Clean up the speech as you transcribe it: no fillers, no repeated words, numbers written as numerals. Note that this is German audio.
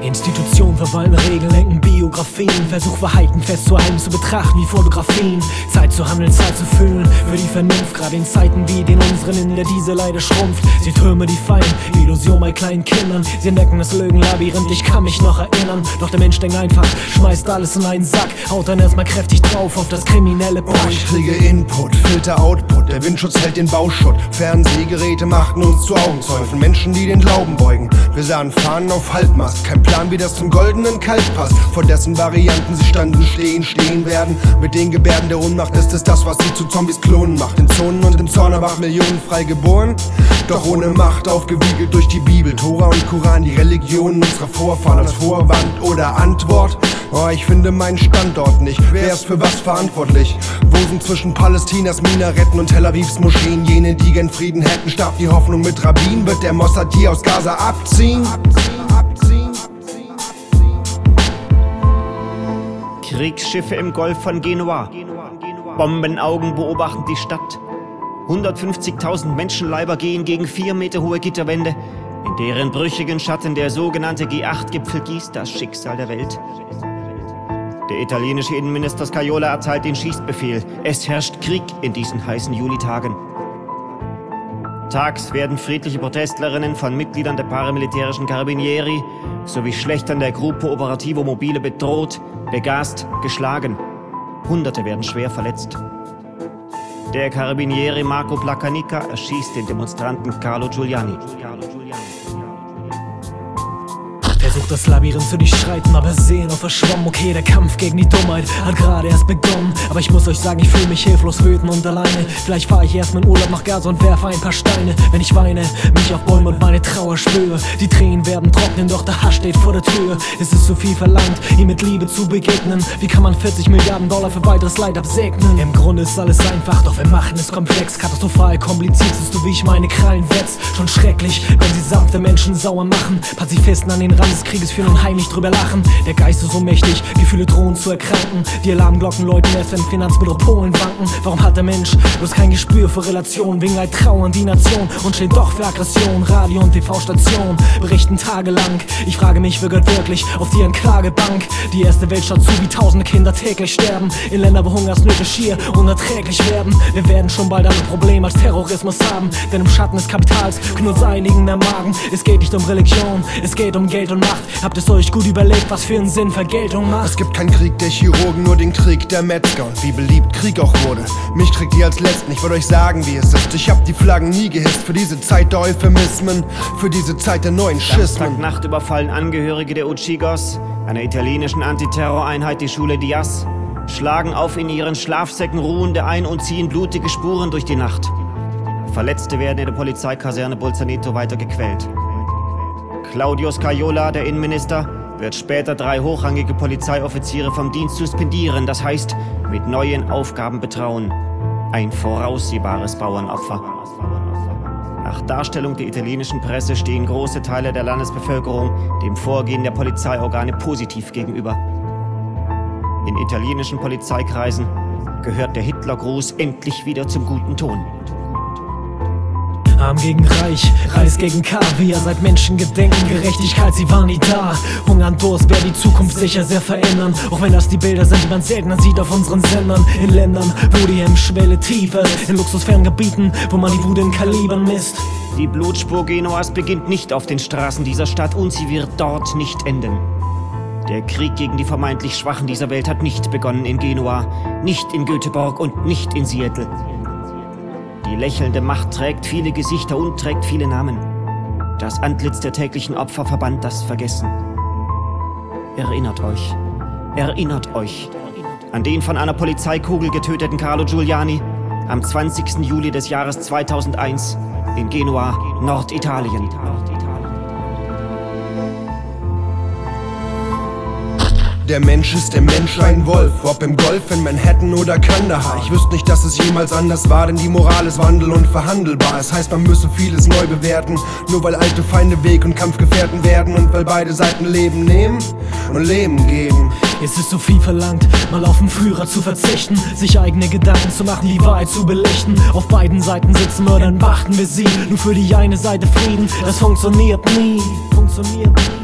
Institutionen verwalten Regeln, lenken Biografien. Versuch Verhalten festzuhalten, zu betrachten wie Fotografien. Zeit zu handeln, Zeit zu fühlen für die Vernunft. Gerade in Zeiten wie den unseren, in der diese leider schrumpft. Sie Türme, die fallen, Illusion bei kleinen Kindern. Sie entdecken das Lügenlabyrinth, ich kann mich noch erinnern. Doch der Mensch denkt einfach, schmeißt alles in einen Sack, haut dann erstmal kräftig drauf auf das kriminelle Pack. Ich kriege Input, Filter, Output, der Windschutz hält den Bauschutt. Fernsehgeräte machten uns zu Augenzeugen, Menschen, die den Glauben beugen. Wir sahen Fahnen auf Halbmast, kein Plan, wie das zum goldenen Kalb passt. Vor dessen Varianten sie standen, stehen werden. Mit den Gebärden der Ohnmacht ist es das, was sie zu Zombies klonen macht. In Zonen und im Zorn aber Millionen frei geboren, doch ohne Macht aufgewiegelt durch die Bibel, Tora und Koran, die Religionen unserer Vorfahren als Vorwand oder Antwort. Oh, ich finde meinen Standort nicht. Wer ist für was verantwortlich? Wo sind zwischen Palästinas Minaretten und Tel Avivs Moscheen jene, die gern Frieden hätten? Starb die Hoffnung mit Rabbin? Wird der Mossad hier aus Gaza abziehen? Kriegsschiffe im Golf von Genua. Bombenaugen beobachten die Stadt. 150.000 Menschenleiber gehen gegen 4 Meter hohe Gitterwände, in deren brüchigen Schatten der sogenannte G8-Gipfel gießt das Schicksal der Welt. Der italienische Innenminister Scajola erteilt den Schießbefehl. Es herrscht Krieg in diesen heißen Julitagen. Tags werden friedliche Protestlerinnen von Mitgliedern der paramilitärischen Carabinieri sowie Schlächtern der Gruppo Operativo Mobile bedroht, begast, geschlagen. Hunderte werden schwer verletzt. Der Carabinieri Marco Placanica erschießt den Demonstranten Carlo Giuliani. Versucht das Labyrinth zu durchschreiten, aber sehen auf verschwommen. Okay, der Kampf gegen die Dummheit hat gerade erst begonnen. Aber ich muss euch sagen, ich fühle mich hilflos, wütend und alleine. Vielleicht fahre ich erst mal in Urlaub nach Gaza und werfe ein paar Steine. Wenn ich weine, mich auf Bäume und meine Trauer spüre. Die Tränen werden trocknen, doch der Hass steht vor der Tür. Es ist zu viel verlangt, ihm mit Liebe zu begegnen. Wie kann man 40 Milliarden Dollar für weiteres Leid absegnen? Im Grunde ist alles einfach, doch wir machen es komplex. Katastrophal kompliziert, siehst du, wie ich meine Krallen wetz. Schon schrecklich, wenn sie sanfte Menschen sauer machen. Pazifisten an den Rand des Krieges führen und heimlich drüber lachen. Der Geist ist so mächtig, Gefühle drohen zu erkranken. Die Alarmglocken läuten erst, wenn Finanzmetropolen wanken. Warum hat der Mensch bloß kein Gespür für Relationen? Wegen Leid trauern die Nation und steht doch für Aggression. Radio- und TV-Stationen berichten tagelang. Ich frage mich, wer gehört wirklich auf die Anklagebank? Die erste Welt schaut zu, wie tausende Kinder täglich sterben. In Ländern, wo Hungersnöte schier unerträglich werden. Wir werden schon bald ein Problem als Terrorismus haben. Denn im Schatten des Kapitals knurrt einigen der Magen. Es geht nicht um Religion, es geht um Geld und Macht. Habt es euch gut überlegt, was für einen Sinn Vergeltung macht? Es gibt keinen Krieg der Chirurgen, nur den Krieg der Metzger. Und wie beliebt Krieg auch wurde, mich kriegt ihr als Letzten. Ich würde euch sagen, wie es ist. Ich hab die Flaggen nie gehisst für diese Zeit der Euphemismen, für diese Zeit der neuen Schismen. Samstagnacht überfallen Angehörige der Uchigos, einer italienischen Antiterroreinheit, die Schule Diaz, schlagen auf in ihren Schlafsäcken Ruhende ein und ziehen blutige Spuren durch die Nacht. Verletzte werden in der Polizeikaserne Bolzaneto weiter gequält. Claudio Scajola, der Innenminister, wird später 3 hochrangige Polizeioffiziere vom Dienst suspendieren, das heißt, mit neuen Aufgaben betrauen. Ein voraussehbares Bauernopfer. Nach Darstellung der italienischen Presse stehen große Teile der Landesbevölkerung dem Vorgehen der Polizeiorgane positiv gegenüber. In italienischen Polizeikreisen gehört der Hitlergruß endlich wieder zum guten Ton. Arm gegen Reich, Reis gegen Kaviar, seit Menschengedenken, Gerechtigkeit, sie war nie da. Hunger und Durst werden die Zukunft sicher sehr verändern. Auch wenn das die Bilder sind, die man seltener sieht auf unseren Sendern. In Ländern, wo die Hemmschwelle tiefer ist, in luxusfernen Gebieten, wo man die Wut in Kalibern misst. Die Blutspur Genuas beginnt nicht auf den Straßen dieser Stadt und sie wird dort nicht enden. Der Krieg gegen die vermeintlich Schwachen dieser Welt hat nicht begonnen in Genua, nicht in Göteborg und nicht in Seattle. Die lächelnde Macht trägt viele Gesichter und trägt viele Namen. Das Antlitz der täglichen Opfer verbannt das Vergessen. Erinnert euch an den von einer Polizeikugel getöteten Carlo Giuliani am 20. Juli des Jahres 2001 in Genua, Norditalien. Der Mensch ist der Mensch ein Wolf, ob im Golf, in Manhattan oder Kandahar. Ich wüsste nicht, dass es jemals anders war, denn die Moral ist wandel- und verhandelbar. Es heißt, man müsse vieles neu bewerten, nur weil alte Feinde Weg- und Kampfgefährten werden und weil beide Seiten Leben nehmen und Leben geben. Es ist so viel verlangt, mal auf den Führer zu verzichten, sich eigene Gedanken zu machen, die Wahrheit zu belichten. Auf beiden Seiten sitzen Mörder, dann beachten wir sie. Nur für die eine Seite Frieden, das funktioniert nie.